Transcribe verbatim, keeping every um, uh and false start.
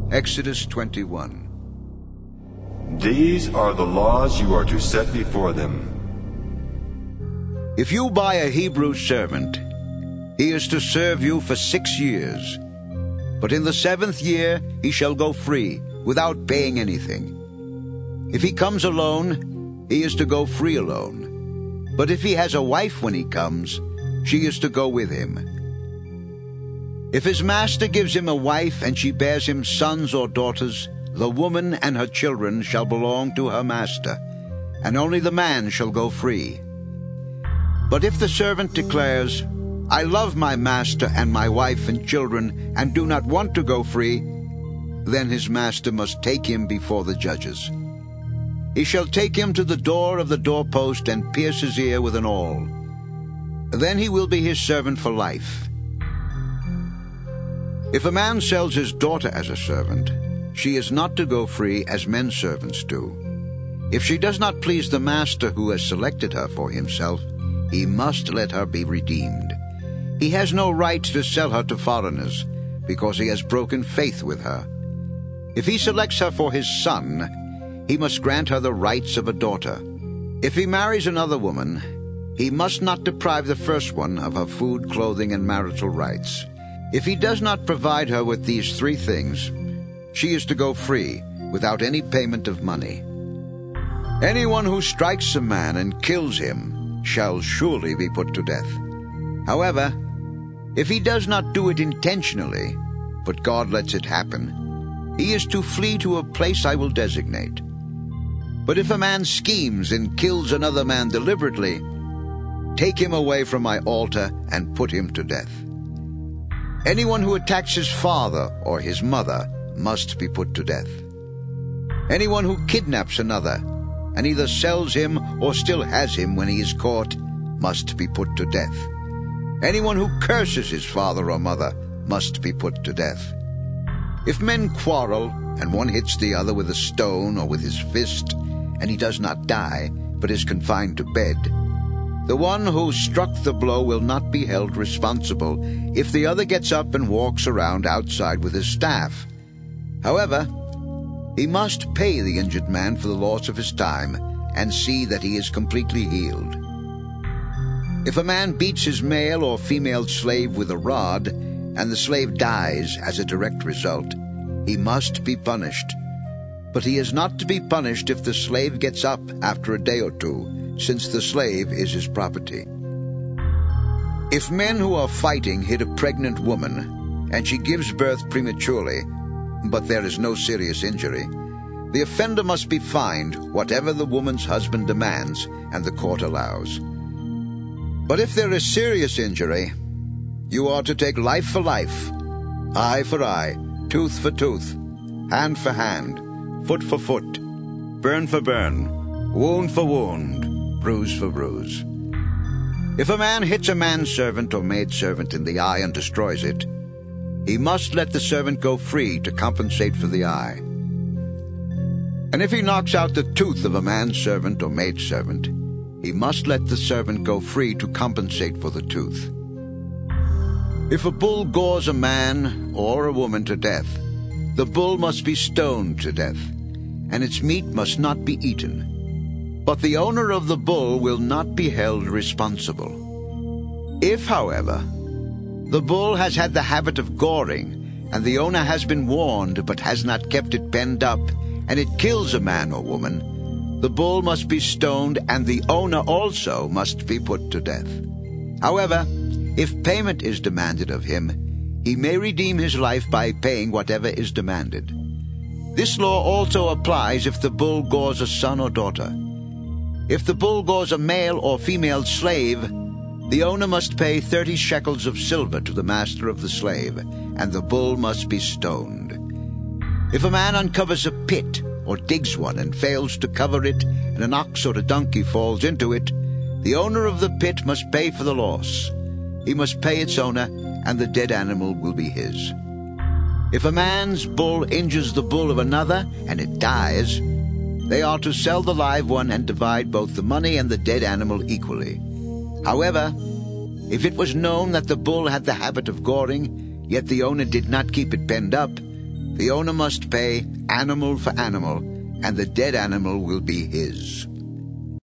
Exodus twenty-one. These are the laws you are to set before them. If you buy a Hebrew servant, he is to serve you for six years. But in the seventh year he shall go free, without paying anything. If he comes alone, he is to go free alone. But if he has a wife when he comes, she is to go with him. If his master gives him a wife and she bears him sons or daughters, the woman and her children shall belong to her master, and only the man shall go free. But if the servant declares, I love my master and my wife and children, and do not want to go free, then his master must take him before the judges. He shall take him to the door of the doorpost and pierce his ear with an awl. Then he will be his servant for life. If a man sells his daughter as a servant, she is not to go free as men servants do. If she does not please the master who has selected her for himself, he must let her be redeemed. He has no right to sell her to foreigners, because he has broken faith with her. If he selects her for his son, he must grant her the rights of a daughter. If he marries another woman, he must not deprive the first one of her food, clothing, and marital rights. If he does not provide her with these three things, she is to go free, without any payment of money. Anyone who strikes a man and kills him shall surely be put to death. However, if he does not do it intentionally, but God lets it happen, he is to flee to a place I will designate. But if a man schemes and kills another man deliberately, take him away from my altar and put him to death. Anyone who attacks his father or his mother must be put to death. Anyone who kidnaps another and either sells him or still has him when he is caught must be put to death. Anyone who curses his father or mother must be put to death. If men quarrel, and one hits the other with a stone or with his fist, and he does not die, but is confined to bed, the one who struck the blow will not be held responsible if the other gets up and walks around outside with his staff. However, he must pay the injured man for the loss of his time and see that he is completely healed. If a man beats his male or female slave with a rod, and the slave dies as a direct result, he must be punished. But he is not to be punished if the slave gets up after a day or two, since the slave is his property. If men who are fighting hit a pregnant woman, and she gives birth prematurely, but there is no serious injury, the offender must be fined whatever the woman's husband demands and the court allows. But if there is serious injury, you are to take life for life, eye for eye, tooth for tooth, hand for hand, foot for foot, burn for burn, wound for wound, bruise for bruise. If a man hits a manservant or maidservant in the eye and destroys it, he must let the servant go free to compensate for the eye. And if he knocks out the tooth of a manservant or maidservant, he must let the servant go free to compensate for the tooth. If a bull gores a man or a woman to death, the bull must be stoned to death, and its meat must not be eaten. But the owner of the bull will not be held responsible. If, however, the bull has had the habit of goring, and the owner has been warned but has not kept it penned up, and it kills a man or woman, the bull must be stoned, and the owner also must be put to death. However, if payment is demanded of him, he may redeem his life by paying whatever is demanded. This law also applies if the bull gores a son or daughter. If the bull gores a male or female slave, the owner must pay thirty shekels of silver to the master of the slave, and the bull must be stoned. If a man uncovers a pit or digs one and fails to cover it, and an ox or a donkey falls into it, the owner of the pit must pay for the loss. He must pay its owner, and the dead animal will be his. If a man's bull injures the bull of another, and it dies, they are to sell the live one and divide both the money and the dead animal equally. However, if it was known that the bull had the habit of goring, yet the owner did not keep it penned up, The owner must pay animal for animal, and the dead animal will be his.